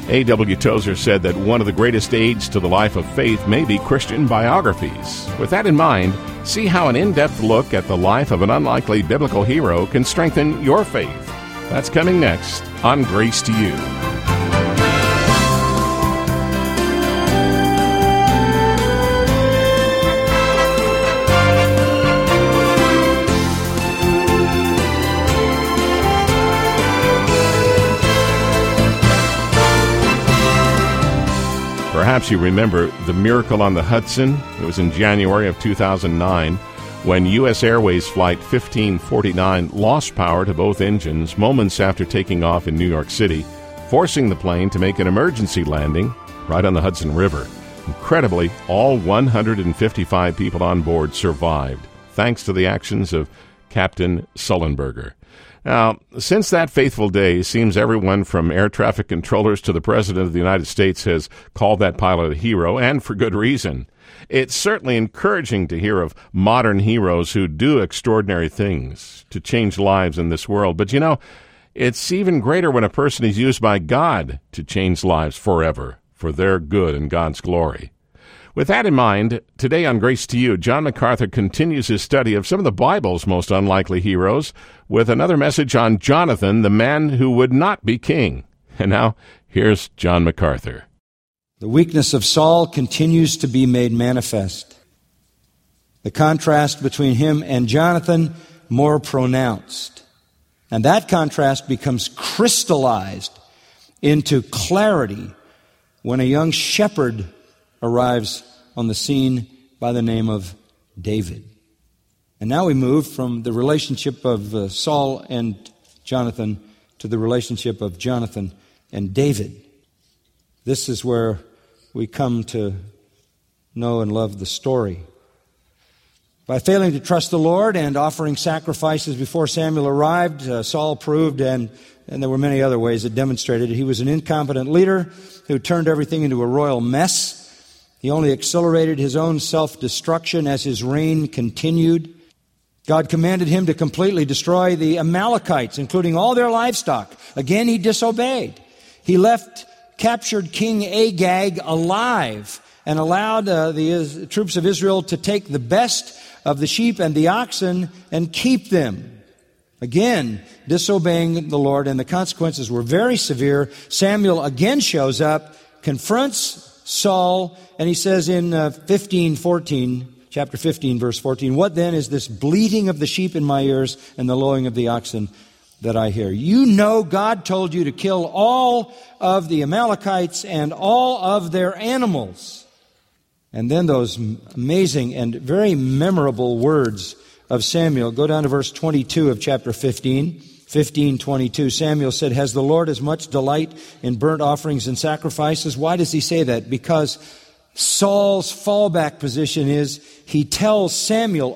A.W. Tozer said that one of the greatest aids to the life of faith may be Christian biographies. With that in mind, see how an in-depth look at the life of an unlikely biblical hero can strengthen your faith. That's coming next on Grace to You. Perhaps you remember the miracle on the Hudson. It was in January of 2009 when U.S. Airways Flight 1549 lost power to both engines moments after taking off in New York City, forcing the plane to make an emergency landing right on the Hudson River. Incredibly, all 155 people on board survived, thanks to the actions of Captain Sullenberger. Now, since that fateful day, it seems everyone from air traffic controllers to the President of the United States has called that pilot a hero, and for good reason. It's certainly encouraging to hear of modern heroes who do extraordinary things to change lives in this world. But, you know, it's even greater when a person is used by God to change lives forever for their good and God's glory. With that in mind, today on Grace to You, John MacArthur continues his study of some of the Bible's most unlikely heroes with another message on Jonathan, the man who would not be king. And now, here's John MacArthur. The weakness of Saul continues to be made manifest. The contrast between him and Jonathan more pronounced. And that contrast becomes crystallized into clarity when a young shepherd arrives on the scene by the name of David. And now we move from the relationship of Saul and Jonathan to the relationship of Jonathan and David. This is where we come to know and love the story. By failing to trust the Lord and offering sacrifices before Samuel arrived, Saul proved, and there were many other ways that demonstrated it, he was an incompetent leader who turned everything into a royal mess. He only accelerated his own self-destruction as his reign continued. God commanded him to completely destroy the Amalekites, including all their livestock. Again, he disobeyed. He left captured King Agag alive and allowed the troops of Israel to take the best of the sheep and the oxen and keep them. Again, disobeying the Lord, and the consequences were very severe. Samuel again shows up, confronts Saul, and he says in chapter 15, verse 14, "What then is this bleating of the sheep in my ears and the lowing of the oxen that I hear? You know God told you to kill all of the Amalekites and all of their animals." And then those amazing and very memorable words of Samuel. Go down to verse 22 of chapter 15. 15:22, Samuel said, "Has the Lord as much delight in burnt offerings and sacrifices?" Why does he say that? Because Saul's fallback position is he tells Samuel,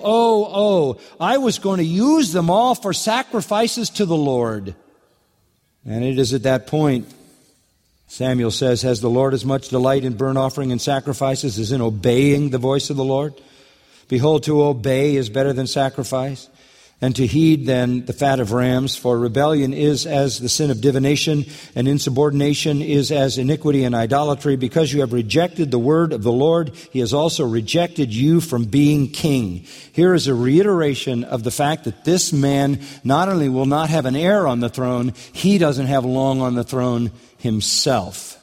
I was going to use them all for sacrifices to the Lord. And it is at that point Samuel says, "Has the Lord as much delight in burnt offering and sacrifices as in obeying the voice of the Lord? Behold, to obey is better than sacrifice, and to heed than the fat of rams. For rebellion is as the sin of divination, and insubordination is as iniquity and idolatry. Because you have rejected the word of the Lord, he has also rejected you from being king." Here is a reiteration of the fact that this man not only will not have an heir on the throne, he doesn't have long on the throne himself.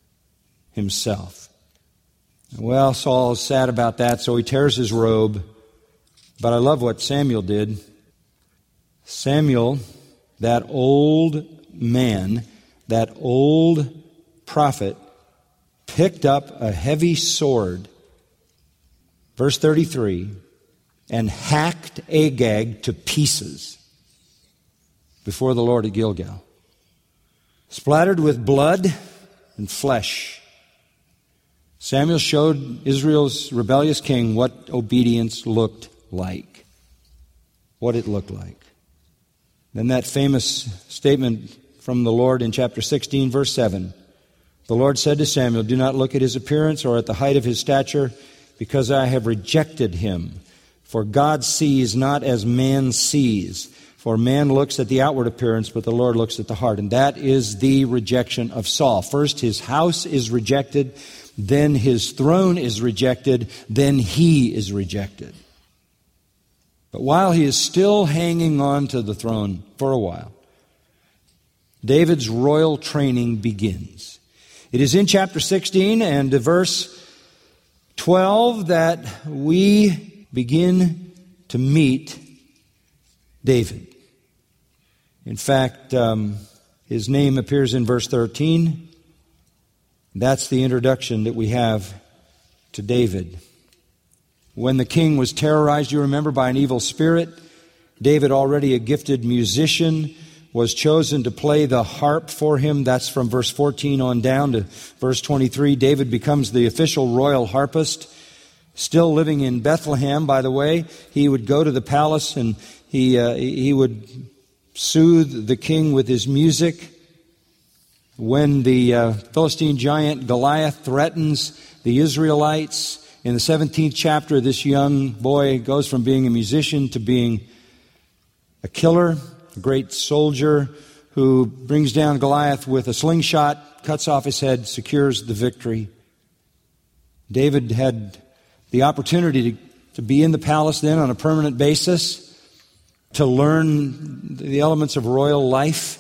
Well, Saul is sad about that, so he tears his robe. But I love what Samuel did. Samuel, that old man, that old prophet, picked up a heavy sword, verse 33, and hacked Agag to pieces before the Lord at Gilgal, splattered with blood and flesh. Samuel showed Israel's rebellious king what obedience looked like, what it looked like. Then that famous statement from the Lord in chapter 16, verse 7. The Lord said to Samuel, "Do not look at his appearance or at the height of his stature, because I have rejected him. For God sees not as man sees. For man looks at the outward appearance, but the Lord looks at the heart. And that is the rejection of Saul. First, his house is rejected. Then his throne is rejected. Then he is rejected. But while he is still hanging on to the throne for a while, David's royal training begins. It is in chapter 16 and verse 12 that we begin to meet David. In fact, his name appears in verse 13. That's the introduction that we have to David. When the king was terrorized, you remember, by an evil spirit, David, already a gifted musician, was chosen to play the harp for him. That's from verse 14 on down to verse 23. David becomes the official royal harpist. Still living in Bethlehem, by the way, he would go to the palace and he would soothe the king with his music. When the Philistine giant Goliath threatens the Israelites, in the 17th chapter, this young boy goes from being a musician to being a killer, a great soldier who brings down Goliath with a slingshot, cuts off his head, secures the victory. David had the opportunity to be in the palace then on a permanent basis, to learn the elements of royal life,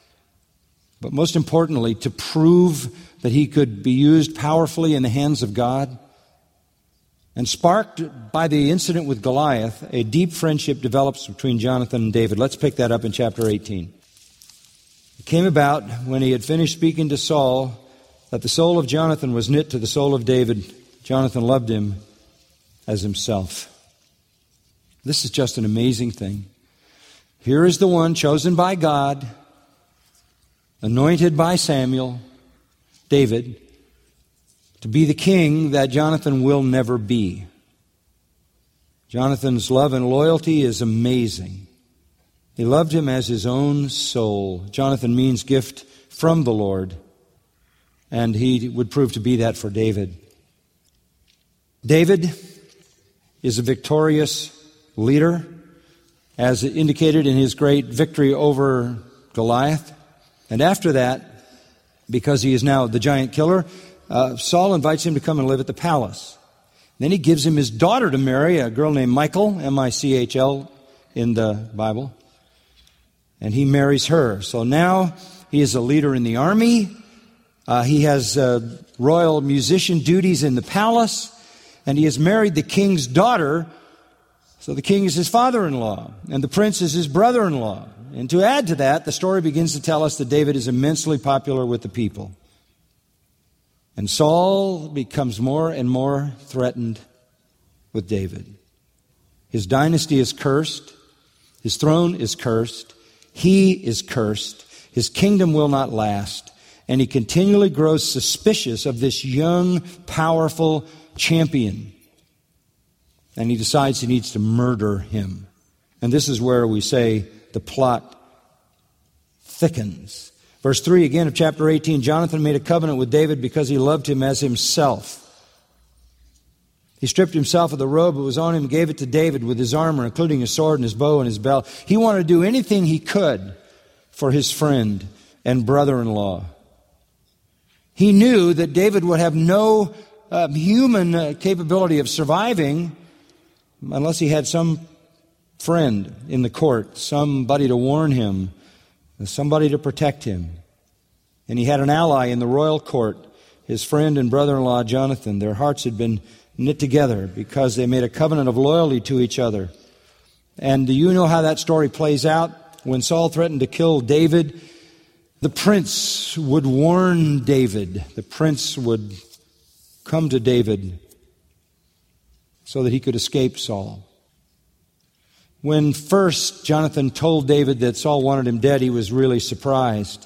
but most importantly, to prove that he could be used powerfully in the hands of God. And sparked by the incident with Goliath, a deep friendship develops between Jonathan and David. Let's pick that up in chapter 18. It came about when he had finished speaking to Saul that the soul of Jonathan was knit to the soul of David. Jonathan loved him as himself. This is just an amazing thing. Here is the one chosen by God, anointed by Samuel, David, to be the king that Jonathan will never be. Jonathan's love and loyalty is amazing. He loved him as his own soul. Jonathan means gift from the Lord, and he would prove to be that for David. David is a victorious leader, as indicated in his great victory over Goliath. And after that, because he is now the giant killer, Saul invites him to come and live at the palace. Then he gives him his daughter to marry, a girl named Michal, M-I-C-H-L in the Bible. And he marries her. So now he is a leader in the army. He has royal musician duties in the palace. And he has married the king's daughter. So the king is his father-in-law. And the prince is his brother-in-law. And to add to that, the story begins to tell us that David is immensely popular with the people. And Saul becomes more and more threatened with David. His dynasty is cursed. His throne is cursed. He is cursed. His kingdom will not last. And he continually grows suspicious of this young, powerful champion. And he decides he needs to murder him. And this is where we say the plot thickens. Verse 3 again of chapter 18, Jonathan made a covenant with David because he loved him as himself. He stripped himself of the robe that was on him and gave it to David with his armor, including his sword and his bow and his belt. He wanted to do anything he could for his friend and brother-in-law. He knew that David would have no human capability of surviving unless he had some friend in the court, somebody to warn him, somebody to protect him. And he had an ally in the royal court, his friend and brother-in-law Jonathan. Their hearts had been knit together because they made a covenant of loyalty to each other. And do you know how that story plays out? When Saul threatened to kill David, the prince would warn David. The prince would come to David so that he could escape Saul. When first Jonathan told David that Saul wanted him dead, he was really surprised.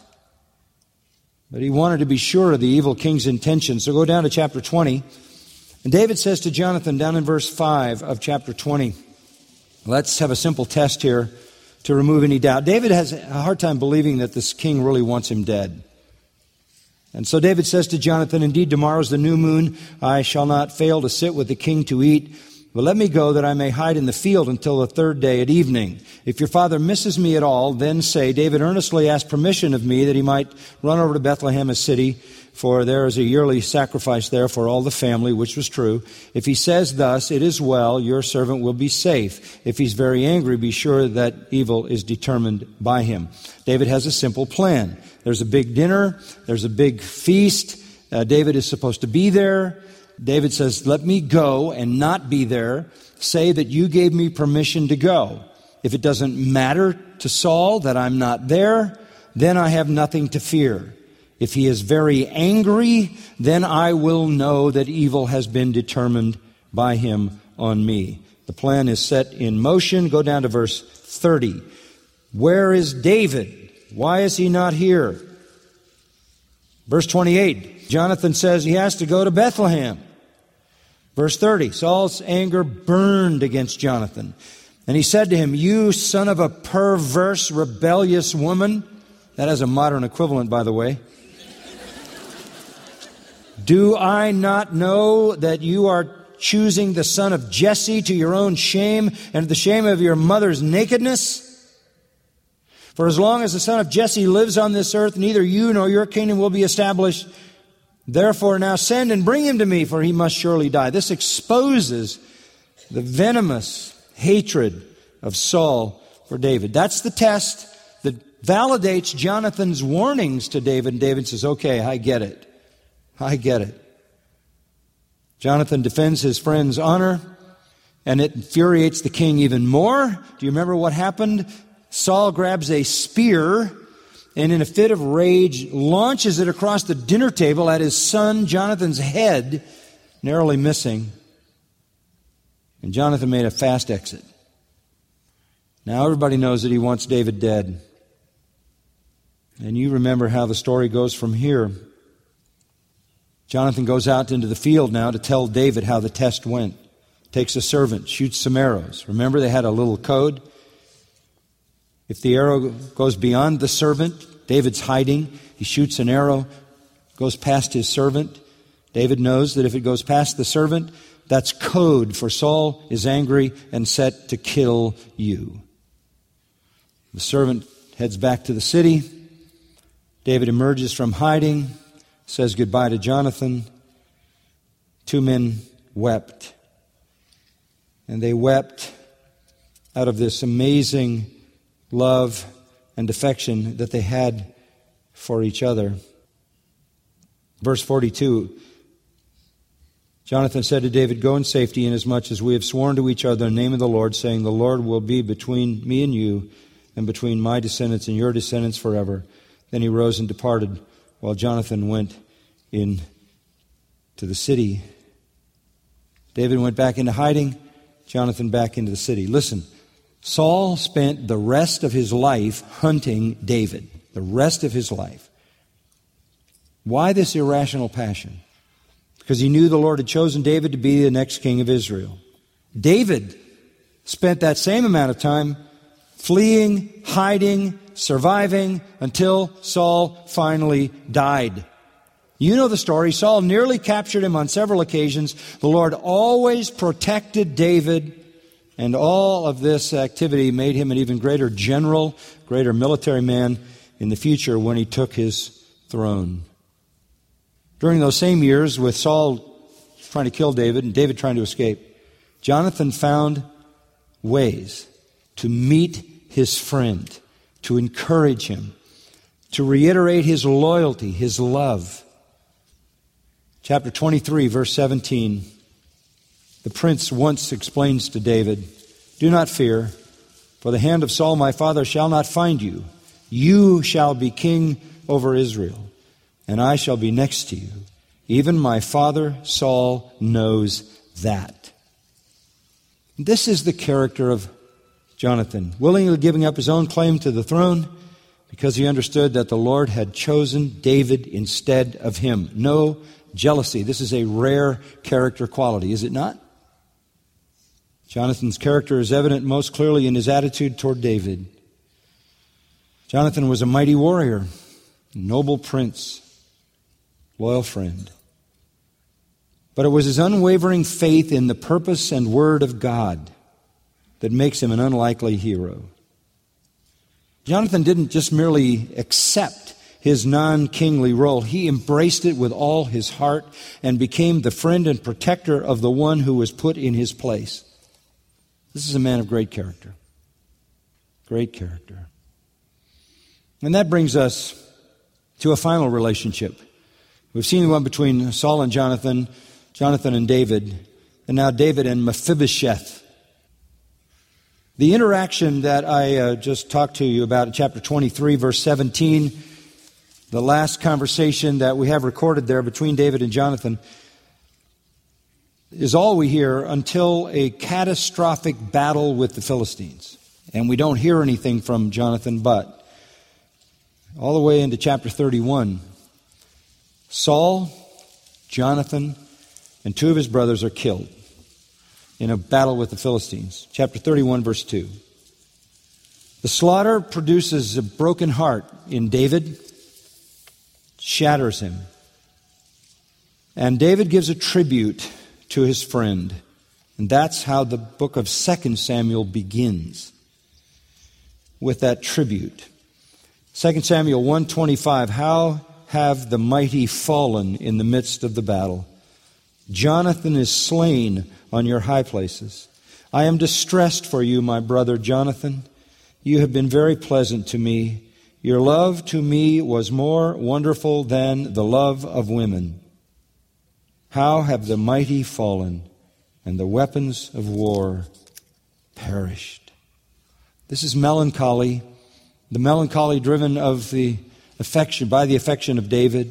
But he wanted to be sure of the evil king's intentions. So go down to chapter 20. And David says to Jonathan, down in verse 5 of chapter 20, let's have a simple test here to remove any doubt. David has a hard time believing that this king really wants him dead. And so David says to Jonathan, indeed, tomorrow is the new moon. I shall not fail to sit with the king to eat. But let me go that I may hide in the field until the third day at evening. If your father misses me at all, then say, David earnestly asked permission of me that he might run over to Bethlehem, a city, for there is a yearly sacrifice there for all the family, which was true. If he says thus, it is well, your servant will be safe. If he's very angry, be sure that evil is determined by him. David has a simple plan. There's a big dinner. There's a big feast. David is supposed to be there. David says, let me go and not be there. Say that you gave me permission to go. If it doesn't matter to Saul that I'm not there, then I have nothing to fear. If he is very angry, then I will know that evil has been determined by him on me. The plan is set in motion. Go down to verse 30. Where is David? Why is he not here? Verse 28. Jonathan says he has to go to Bethlehem. Verse 30. Saul's anger burned against Jonathan. And he said to him, you son of a perverse, rebellious woman. That has a modern equivalent, by the way. Do I not know that you are choosing the son of Jesse to your own shame and the shame of your mother's nakedness? For as long as the son of Jesse lives on this earth, neither you nor your kingdom will be established. Therefore now send and bring him to me, for he must surely die. This exposes the venomous hatred of Saul for David. That's the test that validates Jonathan's warnings to David. And David says, okay, I get it. I get it. Jonathan defends his friend's honor, and it infuriates the king even more. Do you remember what happened? Saul grabs a spear and in a fit of rage launches it across the dinner table at his son Jonathan's head, narrowly missing. And Jonathan made a fast exit. Now everybody knows that he wants David dead. And you remember how the story goes from here. Jonathan goes out into the field now to tell David how the test went. Takes a servant, shoots some arrows. Remember, they had a little code. If the arrow goes beyond the servant, David's hiding. He shoots an arrow, goes past his servant. David knows that if it goes past the servant, that's code for Saul is angry and set to kill you. The servant heads back to the city. David emerges from hiding, says goodbye to Jonathan. Two men wept. And they wept out of this amazing love and affection that they had for each other. Verse 42, Jonathan said to David, go in safety, inasmuch as we have sworn to each other in the name of the Lord, saying, the Lord will be between me and you, and between my descendants and your descendants forever. Then he rose and departed, while Jonathan went in to the city. David went back into hiding, Jonathan back into the city. Listen, Saul spent the rest of his life hunting David. The rest of his life. Why this irrational passion? Because he knew the Lord had chosen David to be the next king of Israel. David spent that same amount of time fleeing, hiding, surviving, until Saul finally died. You know the story. Saul nearly captured him on several occasions. The Lord always protected David, and all of this activity made him an even greater general, greater military man in the future when he took his throne. During those same years, with Saul trying to kill David and David trying to escape, Jonathan found ways to meet his friend, to encourage him, to reiterate his loyalty, his love. Chapter 23, verse 17. The prince once explains to David, do not fear, for the hand of Saul my father shall not find you. You shall be king over Israel, and I shall be next to you. Even my father Saul knows that. This is the character of Jonathan, willingly giving up his own claim to the throne because he understood that the Lord had chosen David instead of him. No jealousy. This is a rare character quality, is it not? Jonathan's character is evident most clearly in his attitude toward David. Jonathan was a mighty warrior, noble prince, loyal friend. But it was his unwavering faith in the purpose and word of God that makes him an unlikely hero. Jonathan didn't just merely accept his non-kingly role. He embraced it with all his heart and became the friend and protector of the one who was put in his place. This is a man of great character. Great character. And that brings us to a final relationship. We've seen the one between Saul and Jonathan, Jonathan and David, and now David and Mephibosheth. The interaction that I just talked to you about in chapter 23, verse 17, the last conversation that we have recorded there between David and Jonathan, is all we hear until a catastrophic battle with the Philistines. And we don't hear anything from Jonathan, but all the way into chapter 31, Saul, Jonathan, and two of his brothers are killed in a battle with the Philistines. Chapter 31, verse 2. The slaughter produces a broken heart in David, shatters him. And David gives a tribute to his friend. And that's how the book of 2 Samuel begins, with that tribute. 2 Samuel 1:25, how have the mighty fallen in the midst of the battle? Jonathan is slain on your high places. I am distressed for you, my brother Jonathan. You have been very pleasant to me. Your love to me was more wonderful than the love of women. How have the mighty fallen, and the weapons of war perished. This is melancholy, the melancholy driven of the affection, by the affection of David.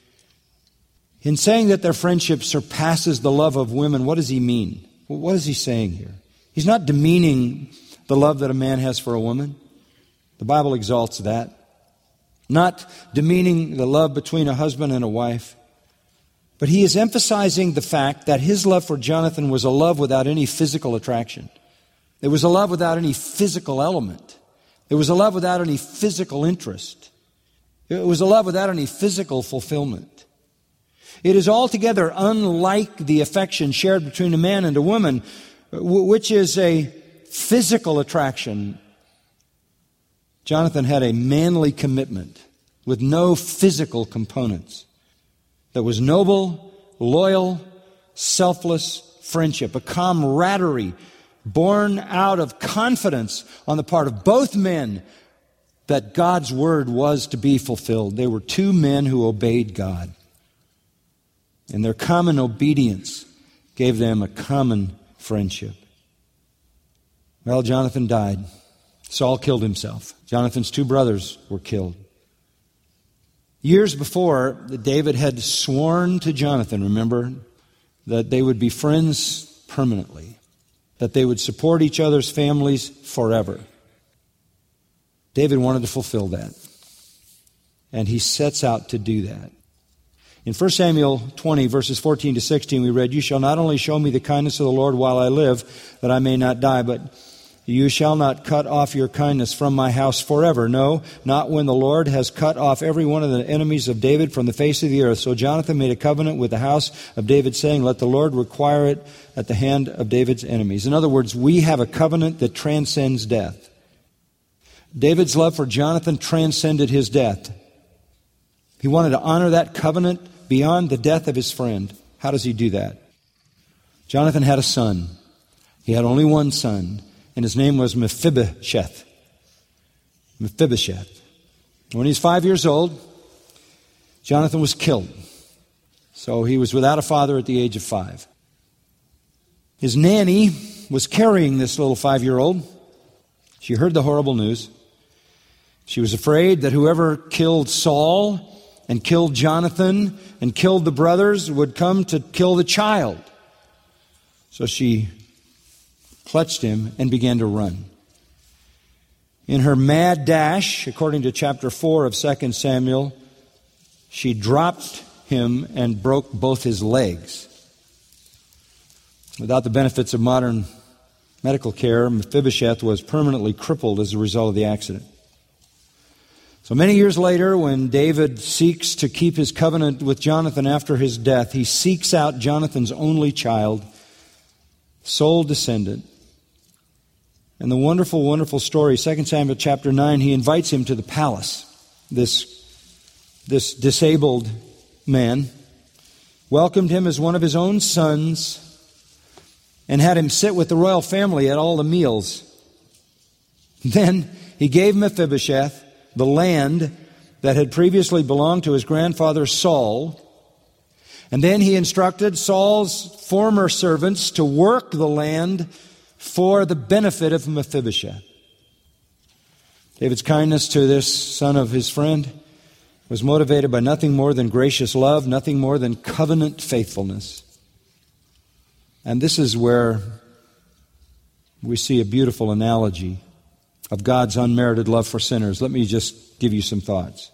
In saying that their friendship surpasses the love of women, what does he mean? What is he saying here? He's not demeaning the love that a man has for a woman. The Bible exalts that. Not demeaning the love between a husband and a wife. But he is emphasizing the fact that his love for Jonathan was a love without any physical attraction. It was a love without any physical element. It was a love without any physical interest. It was a love without any physical fulfillment. It is altogether unlike the affection shared between a man and a woman, which is a physical attraction. Jonathan had a manly commitment with no physical components that was noble, loyal, selfless friendship, a camaraderie born out of confidence on the part of both men that God's word was to be fulfilled. They were two men who obeyed God. And their common obedience gave them a common friendship. Well, Jonathan died. Saul killed himself. Jonathan's two brothers were killed. Years before, David had sworn to Jonathan, remember, that they would be friends permanently, that they would support each other's families forever. David wanted to fulfill that, and he sets out to do that. In 1 Samuel 20, verses 14 to 16, we read, "You shall not only show me the kindness of the Lord while I live, that I may not die, but you shall not cut off your kindness from my house forever. No, not when the Lord has cut off every one of the enemies of David from the face of the earth." So Jonathan made a covenant with the house of David, saying, "Let the Lord require it at the hand of David's enemies." In other words, we have a covenant that transcends death. David's love for Jonathan transcended his death. He wanted to honor that covenant beyond the death of his friend. How does he do that? Jonathan had a son. He had only one son, and his name was Mephibosheth. Mephibosheth. When he was 5 years old, Jonathan was killed. So he was without a father at the age of 5. His nanny was carrying this little 5-year-old. She heard the horrible news. She was afraid that whoever killed Saul and killed Jonathan and killed the brothers would come to kill the child. So she clutched him and began to run. In her mad dash, according to chapter 4 of 2 Samuel, she dropped him and broke both his legs. Without the benefits of modern medical care, Mephibosheth was permanently crippled as a result of the accident. So many years later, when David seeks to keep his covenant with Jonathan after his death, he seeks out Jonathan's only child, sole descendant. And the wonderful, wonderful story, 2 Samuel chapter 9, he invites him to the palace. This disabled man welcomed him as one of his own sons and had him sit with the royal family at all the meals. Then he gave Mephibosheth the land that had previously belonged to his grandfather Saul. And then he instructed Saul's former servants to work the land for the benefit of Mephibosheth. David's kindness to this son of his friend was motivated by nothing more than gracious love, nothing more than covenant faithfulness. And this is where we see a beautiful analogy of God's unmerited love for sinners. Let me just give you some thoughts.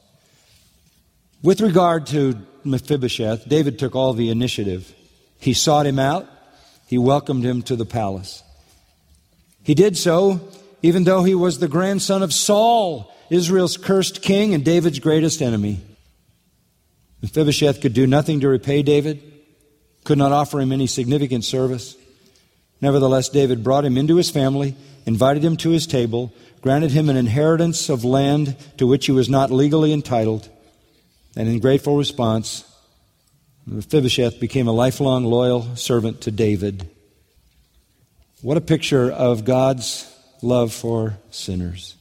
With regard to Mephibosheth, David took all the initiative. He sought him out. He welcomed him to the palace. He did so even though he was the grandson of Saul, Israel's cursed king and David's greatest enemy. Mephibosheth could do nothing to repay David, could not offer him any significant service. Nevertheless, David brought him into his family, invited him to his table, granted him an inheritance of land to which he was not legally entitled, and in grateful response, Mephibosheth became a lifelong loyal servant to David. What a picture of God's love for sinners.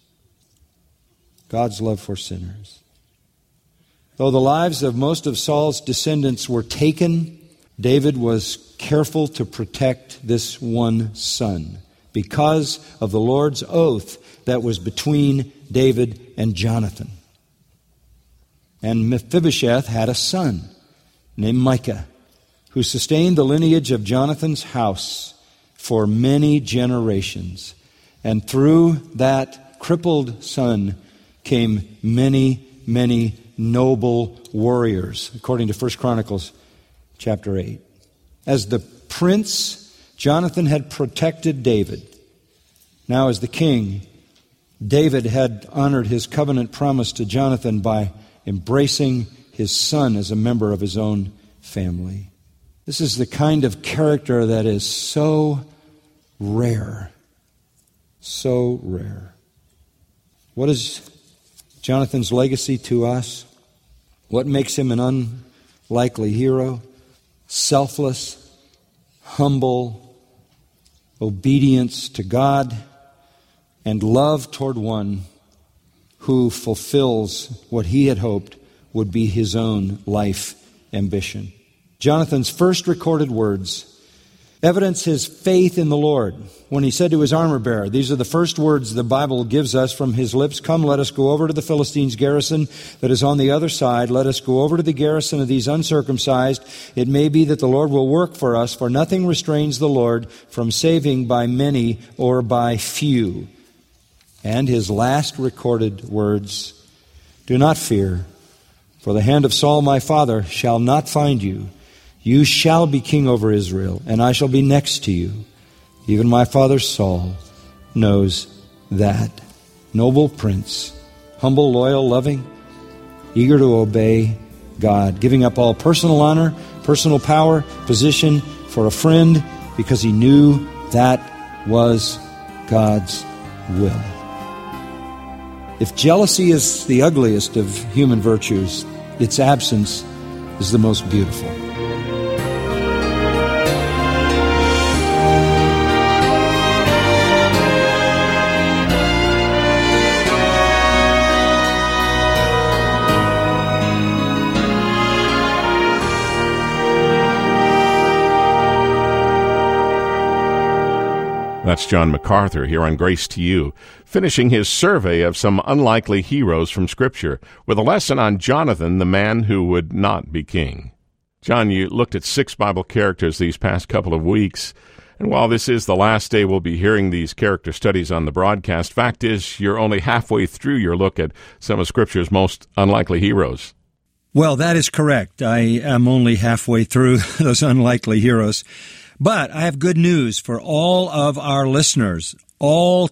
God's love for sinners. Though the lives of most of Saul's descendants were taken, David was careful to protect this one son because of the Lord's oath that was between David and Jonathan. And Mephibosheth had a son named Micah, who sustained the lineage of Jonathan's house for many generations. And through that crippled son came many, many noble warriors, according to 1 Chronicles chapter 8. As the prince, Jonathan had protected David. Now as the king, David had honored his covenant promise to Jonathan by embracing his son as a member of his own family. This is the kind of character that is so rare. So rare. What is Jonathan's legacy to us? What makes him an unlikely hero? Selfless, humble, obedience to God, and love toward one who fulfills what he had hoped would be his own life ambition. Jonathan's first recorded words evidence his faith in the Lord when he said to his armor bearer, these are the first words the Bible gives us from his lips, "Come, let us go over to the Philistines' garrison that is on the other side. Let us go over to the garrison of these uncircumcised. It may be that the Lord will work for us, for nothing restrains the Lord from saving by many or by few." And his last recorded words, "Do not fear, for the hand of Saul my father shall not find you. You shall be king over Israel, and I shall be next to you. Even my father Saul knows that." Noble prince, humble, loyal, loving, eager to obey God, giving up all personal honor, personal power, position for a friend because he knew that was God's will. If jealousy is the ugliest of human virtues, its absence is the most beautiful. That's John MacArthur here on Grace to You, finishing his survey of some unlikely heroes from Scripture, with a lesson on Jonathan, the man who would not be king. John, you looked at 6 Bible characters these past couple of weeks, and while this is the last day we'll be hearing these character studies on the broadcast, fact is you're only halfway through your look at some of Scripture's most unlikely heroes. Well, that is correct. I am only halfway through those unlikely heroes. But I have good news for all of our listeners. All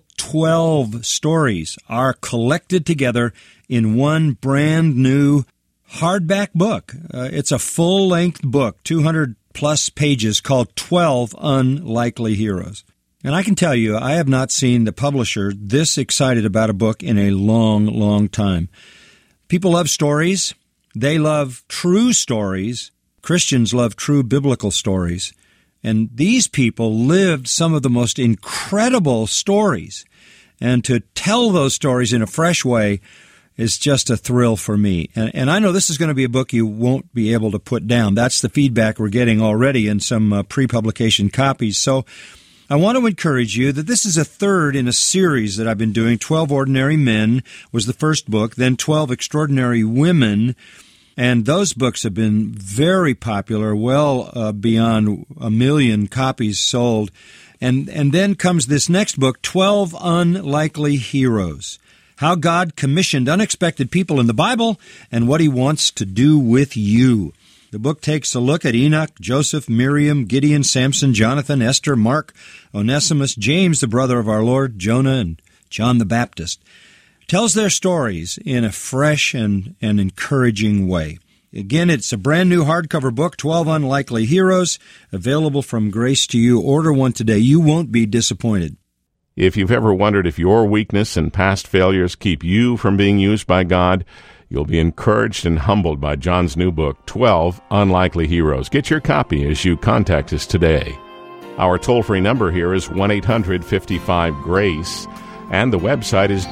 12 stories are collected together in one brand new hardback book. It's a full-length book, 200-plus pages, called 12 Unlikely Heroes. And I can tell you, I have not seen the publisher this excited about a book in a long, long time. People love stories. They love true stories. Christians love true biblical stories. And these people lived some of the most incredible stories. And to tell those stories in a fresh way is just a thrill for me. And I know this is going to be a book you won't be able to put down. That's the feedback we're getting already in some pre-publication copies. So I want to encourage you that this is a third in a series that I've been doing. 12 Ordinary Men was the first book, then 12 Extraordinary Women. And those books have been very popular, well beyond 1 million copies sold. And then comes this next book, 12 Unlikely Heroes. How God commissioned unexpected people in the Bible and what He wants to do with you. The book takes a look at Enoch, Joseph, Miriam, Gideon, Samson, Jonathan, Esther, Mark, Onesimus, James, the brother of our Lord, Jonah, and John the Baptist. Tells their stories in a fresh and encouraging way. Again, it's a brand new hardcover book, 12 Unlikely Heroes, available from Grace to You. Order one today. You won't be disappointed. If you've ever wondered if your weakness and past failures keep you from being used by God, you'll be encouraged and humbled by John's new book, 12 Unlikely Heroes. Get your copy as you contact us today. Our toll-free number here is 1-800-55-GRACE, and the website is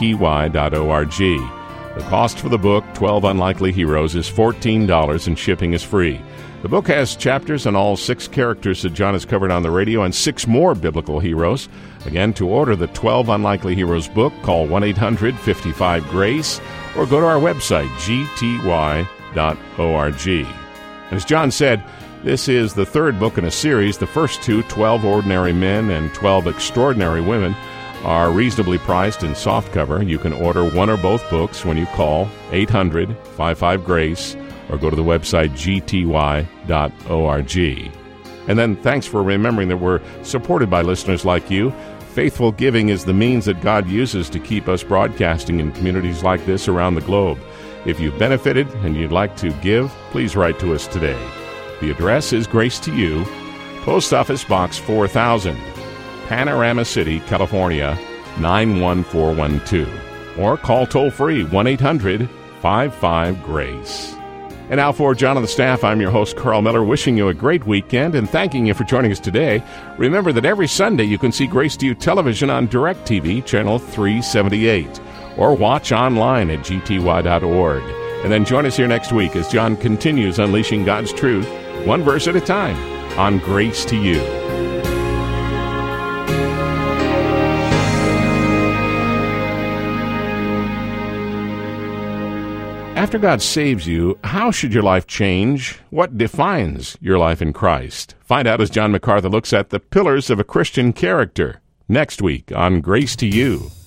gty.org. The cost for the book, 12 Unlikely Heroes, is $14, and shipping is free. The book has chapters on all 6 characters that John has covered on the radio and 6 more biblical heroes. Again, to order the 12 Unlikely Heroes book, call 1-800-55-GRACE or go to our website, gty.org. And as John said, this is the third book in a series. The first 2, 12 Ordinary Men and 12 Extraordinary Women, are reasonably priced in softcover. You can order one or both books when you call 800-55-GRACE or go to the website gty.org. And then thanks for remembering that we're supported by listeners like you. Faithful giving is the means that God uses to keep us broadcasting in communities like this around the globe. If you've benefited and you'd like to give, please write to us today. The address is Grace to You, Post Office Box 4000, Panorama City, California, 91412. Or call toll-free 1-800-55-GRACE. And now for John and the staff, I'm your host, Carl Miller, wishing you a great weekend and thanking you for joining us today. Remember that every Sunday you can see Grace to You television on DirecTV, channel 378, or watch online at gty.org. And then join us here next week as John continues unleashing God's truth, one verse at a time, on Grace to You. After God saves you, how should your life change? What defines your life in Christ? Find out as John MacArthur looks at the pillars of a Christian character next week on Grace to You.